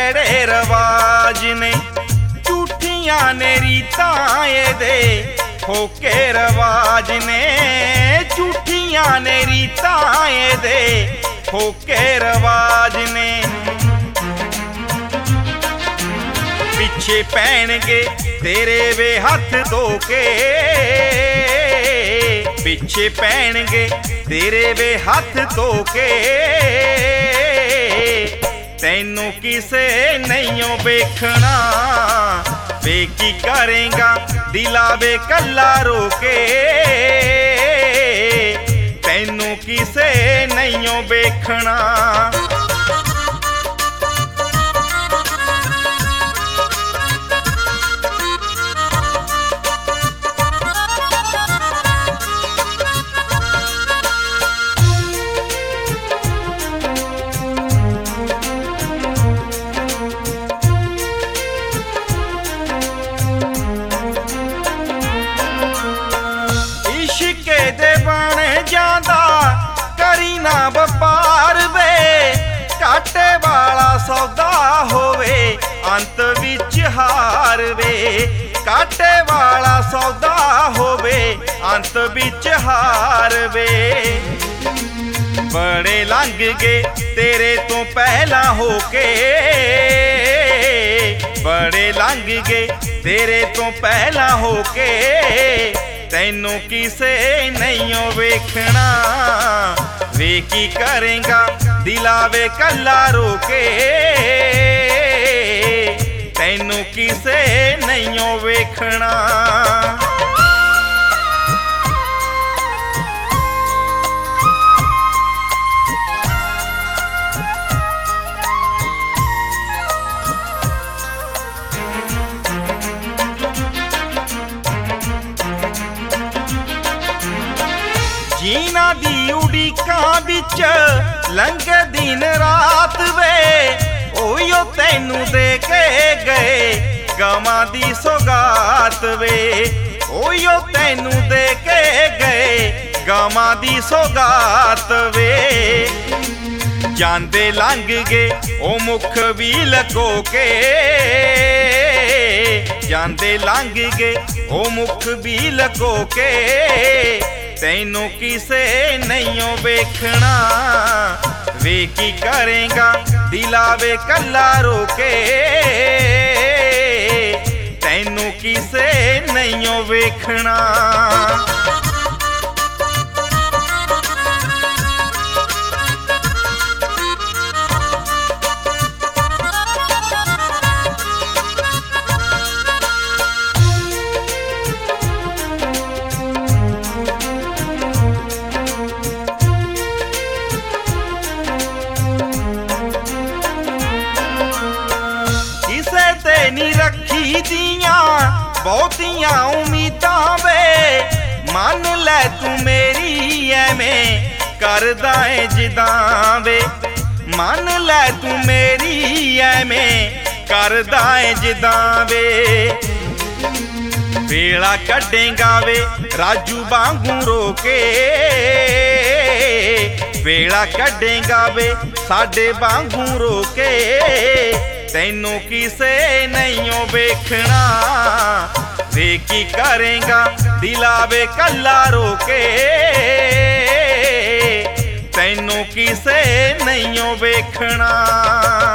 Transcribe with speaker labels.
Speaker 1: ਭੈੜੇ ਰਵਾਜ ਨੇ, ਝੂਠੀਆਂ ਨੇ ਰੀਤਾਂ ਇਹਦੇ ਫੋਕੇ ਰਵਾਜ ਨੇ, ਝੂਠੀਆਂ ਨੇ ਰੀਤਾਂ ਇਹਦੇ ਫੋਕੇ ਰਵਾਜ ਨੇ। ਪਿੱਛੇ ਪੈਣਗੇ ਤੇਰੇ ਵੇ ਹੱਥ ਧੋ ਕੇ, ਪਿੱਛੇ ਪੈਣਗੇ ਤੇਰੇ ਵੇ ਹੱਥ ਧੋ ਕੇ, ਤੈਨੂੰ ਕਿਸੇ ਨਹੀਂਓ ਵੇਖਣਾ ਵੇ ਕੀ ਕਰੇਗਾ ਦਿਲਾ ਵੇ ਕੱਲਾ ਰੋ ਕੇ, ਤੈਨੂੰ ਕਿਸੇ ਨਹੀਂਓ ਵੇਖਣਾ। ਦੇ ਬਣ ਜਾਂਦਾ ਕਰੀ ਨਾ ਵਪਾਰ ਵੇ, ਘਾਟੇ ਵਾਲਾ ਸੌਦਾ ਹੋਵੇ ਅੰਤ ਵਿੱਚ ਹਾਰ ਵੇ, ਘਾਟੇ ਵਾਲਾ ਸੌਦਾ ਹੋਵੇ ਅੰਤ ਵਿੱਚ ਹਾਰ ਵੇ। ਬੜੇ ਲੰਘ ਗਏ ਤੇਰੇ ਤੋਂ ਪਹਿਲਾਂ ਹੋ ਕੇ, ਬੜੇ ਲੰਘ ਗਏ ਤੇਰੇ ਤੋਂ ਪਹਿਲਾਂ ਹੋ ਕੇ, ਤੈਨੂੰ ਕਿਸੇ ਨਹੀਂਓ ਵੇਖਣਾ ਵੇ ਕੀ ਕਰੇਗਾ ਦਿਲਾ ਵੇ ਕੱਲਾ ਰੋ ਕੇ, ਤੈਨੂੰ ਕਿਸੇ ਨਹੀਂਓ ਵੇਖਣਾ। ਜੀਨਾ ਦੀ ਉਡੀਕਾਂ ਵਿੱਚ ਲੰਘੇ ਦਿਨ ਰਾਤ ਵੇ, ਉਹੀਓ ਤੈਨੂੰ ਦੇ ਕੇ ਗਏ ਗਮਾਂ ਦੀ ਸੌਗਾਤ ਵੇ, ਉਹੀਓ ਤੈਨੂੰ ਦੇ ਕੇ ਗਏ ਗਮਾਂ ਦੀ ਸੌਗਾਤ ਵੇ। ਜਾਂਦੇ ਲੰਘ ਗਏ ਉਹ ਮੁਖ ਵੀ ਲਕੋ ਕੇ, ਜਾਂਦੇ ਲੰਘ ਗਏ ਉਹ ਮੁਖ ਵੀ ਲਕੋ ਕੇ, ਤੈਨੂੰ ਕਿਸੇ ਨਹੀਂਓ ਵੇਖਣਾ ਵੇ ਕੀ ਕਰੇਗਾ ਦਿਲਾ ਵੇ ਕੱਲਾ ਰੋ ਕੇ, ਤੈਨੂੰ ਕਿਸੇ ਨਹੀਂਓ ਵੇਖਣਾ। ਨੀ ਰੱਖੀ ਦੀਆਂ ਬਹੁਤੀਆਂ ਉਮੀਦਾਂ ਵੇ, ਮੰਨ ਲੈ ਤੂੰ ਮੇਰੀ ਐਵੇਂ ਕਰਦਾ ਏ ਜਿੱਦਾਂ ਵੇ, ਮੰਨ ਲੈ ਤੂੰ ਮੇਰੀ ਐਵੇਂ ਕਰਦਾ ਏ ਜਿੱਦਾਂ ਵੇ। ਵੇਲਾ ਕੱਢੇਗਾ ਵੇ ਰਾਜੂ ਵਾਂਗੂ ਰੋ ਕੇ, ਵੇਲਾ ਕੱਢੇਗਾ ਵੇ ਸਾਡੇ ਵਾਂਗੂ ਰੋ ਕੇ, ਤੈਨੂੰ ਕਿਸੇ ਨਹੀਂਓ ਵੇਖਣਾ ਵੇ ਕੀ ਕਰੇਗਾ ਦਿਲਾ ਵੇ ਕੱਲਾ ਰੋ ਕੇ, ਤੈਨੂੰ ਕਿਸੇ ਨਹੀਂਓ ਵੇਖਣਾ।